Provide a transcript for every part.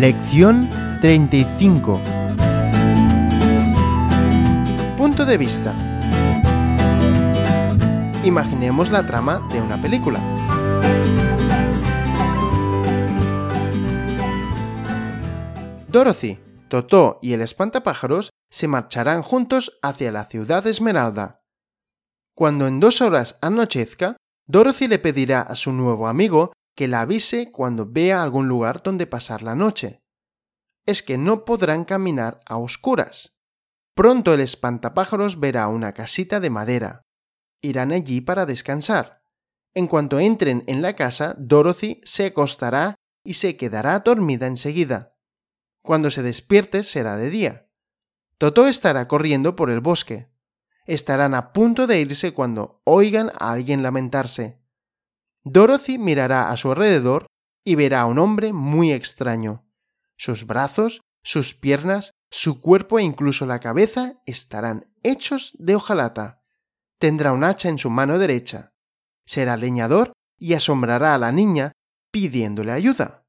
Lección 35. Punto de vista. Imaginemos la trama de una película. Dorothy, Totó y el espantapájaros se marcharán juntos hacia la ciudad Esmeralda. Cuando en 2 horas anochezca, Dorothy le pedirá a su nuevo amigo que la avise cuando vea algún lugar donde pasar la noche. Es que no podrán caminar a oscuras. Pronto el espantapájaros verá una casita de madera. Irán allí para descansar. En cuanto entren en la casa, Dorothy se acostará y se quedará dormida enseguida. Cuando se despierte será de día. Totó estará corriendo por el bosque. Estarán a punto de irse cuando oigan a alguien lamentarse. Dorothy mirará a su alrededor y verá a un hombre muy extraño. Sus brazos, sus piernas, su cuerpo e incluso la cabeza estarán hechos de hojalata. Tendrá un hacha en su mano derecha. Será leñador y asombrará a la niña pidiéndole ayuda.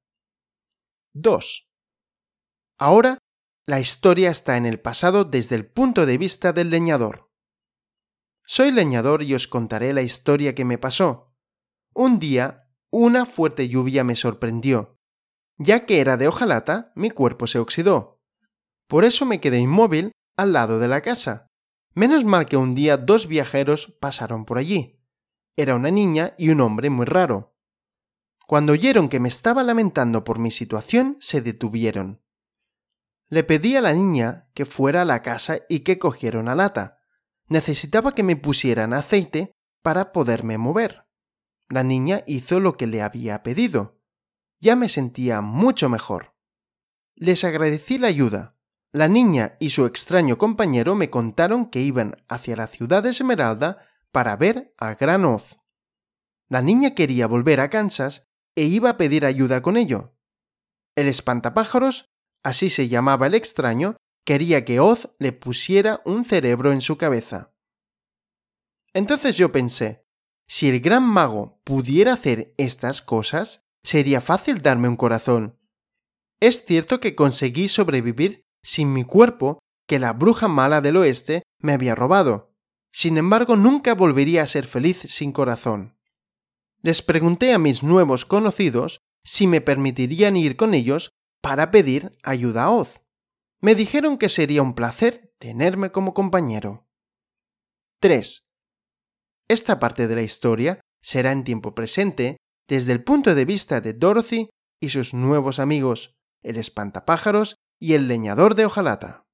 2. Ahora, la historia está en el pasado desde el punto de vista del leñador. Soy leñador y os contaré la historia que me pasó. Un día, una fuerte lluvia me sorprendió. Ya que era de hojalata, mi cuerpo se oxidó. Por eso me quedé inmóvil al lado de la casa. Menos mal que un día 2 viajeros pasaron por allí. Era una niña y un hombre muy raro. Cuando oyeron que me estaba lamentando por mi situación, se detuvieron. Le pedí a la niña que fuera a la casa y que cogiera una lata. Necesitaba que me pusieran aceite para poderme mover. La niña hizo lo que le había pedido. Ya me sentía mucho mejor. Les agradecí la ayuda. La niña y su extraño compañero me contaron que iban hacia la ciudad Esmeralda para ver al Gran Oz. La niña quería volver a Kansas e iba a pedir ayuda con ello. El espantapájaros, así se llamaba el extraño, quería que Oz le pusiera un cerebro en su cabeza. Entonces yo pensé, si el gran mago pudiera hacer estas cosas, sería fácil darme un corazón. Es cierto que conseguí sobrevivir sin mi cuerpo que la bruja mala del oeste me había robado. Sin embargo, nunca volvería a ser feliz sin corazón. Les pregunté a mis nuevos conocidos si me permitirían ir con ellos para pedir ayuda a Oz. Me dijeron que sería un placer tenerme como compañero. 3. Esta parte de la historia será en tiempo presente desde el punto de vista de Dorothy y sus nuevos amigos, el espantapájaros y el leñador de hojalata.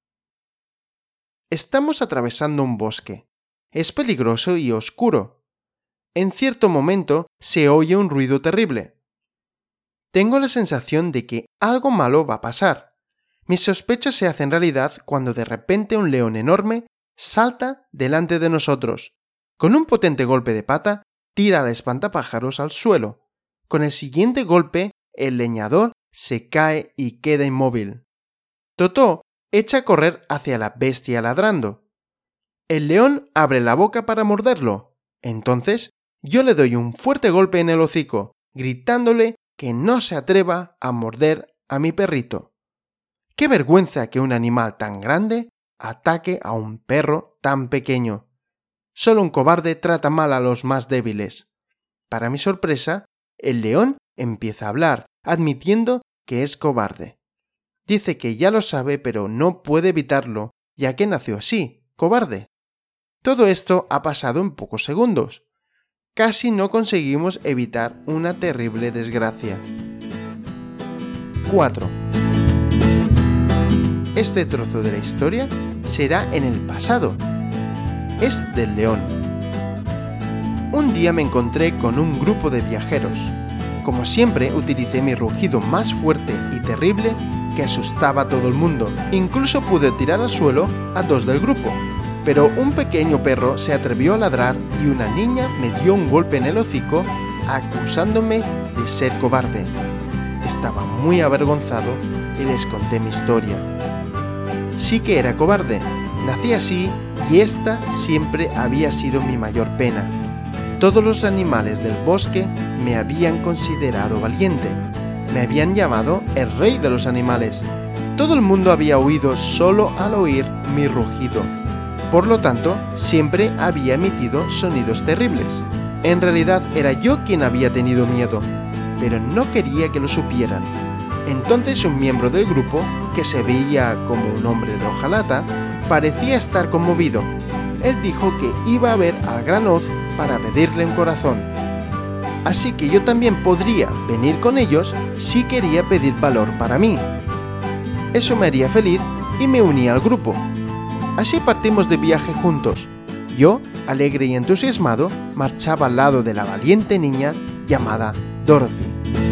Estamos atravesando un bosque. Es peligroso y oscuro. En cierto momento se oye un ruido terrible. Tengo la sensación de que algo malo va a pasar. Mis sospechas se hacen realidad cuando de repente un león enorme salta delante de nosotros. Con un potente golpe de pata, tira al espantapájaros al suelo. Con el siguiente golpe, el leñador se cae y queda inmóvil. Totó echa a correr hacia la bestia ladrando. El león abre la boca para morderlo. Entonces, yo le doy un fuerte golpe en el hocico, gritándole que no se atreva a morder a mi perrito. ¡Qué vergüenza que un animal tan grande ataque a un perro tan pequeño! Solo un cobarde trata mal a los más débiles. Para mi sorpresa, el león empieza a hablar, admitiendo que es cobarde. Dice que ya lo sabe, pero no puede evitarlo, ya que nació así, cobarde. Todo esto ha pasado en pocos segundos. Casi no conseguimos evitar una terrible desgracia. 4. Este trozo de la historia será en el pasado. Es del león. Un día me encontré con un grupo de viajeros. Como siempre, utilicé mi rugido más fuerte y terrible que asustaba a todo el mundo. Incluso pude tirar al suelo a 2 del grupo. Pero un pequeño perro se atrevió a ladrar y una niña me dio un golpe en el hocico acusándome de ser cobarde. Estaba muy avergonzado y les conté mi historia. Sí que era cobarde. Nací así y esta siempre había sido mi mayor pena. Todos los animales del bosque me habían considerado valiente. me habían llamado el rey de los animales. Todo el mundo había huido solo al oír mi rugido. Por lo tanto, siempre había emitido sonidos terribles. En realidad era yo quien había tenido miedo, pero no quería que lo supieran. Entonces un miembro del grupo, que se veía como un hombre de hojalata, parecía estar conmovido. Él dijo que iba a ver al gran hoz para pedirle un corazón. Así que yo también podría venir con ellos si quería pedir valor para mí. Eso me haría feliz y me uní al grupo. Así partimos de viaje juntos. Yo, alegre y entusiasmado, marchaba al lado de la valiente niña llamada Dorothy.